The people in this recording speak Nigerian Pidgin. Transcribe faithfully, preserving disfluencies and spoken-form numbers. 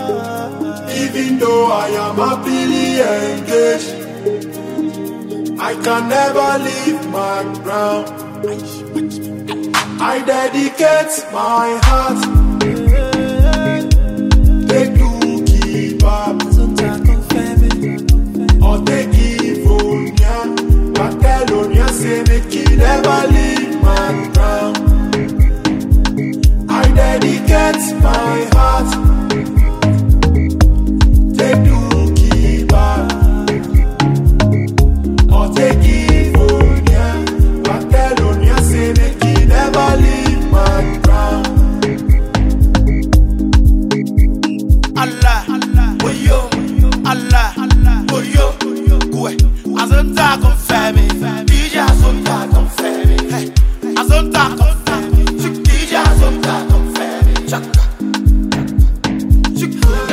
Even though I am happily engaged, I can never leave my ground. I dedicate my heart. Take to keep up. Or take Ivonia. Catalonia say make you never leave my ground. I dedicate my heart. Take to keep up. Or take Ivonia. Catalonia say make you never leave my ground. Allah, Oyo, Allah, Oyo, Kwe. Azonta confirm me, D J Azonta confirm me. Hey, Azonta confirm me, D J Azonta confirm me. Chaka, chaka.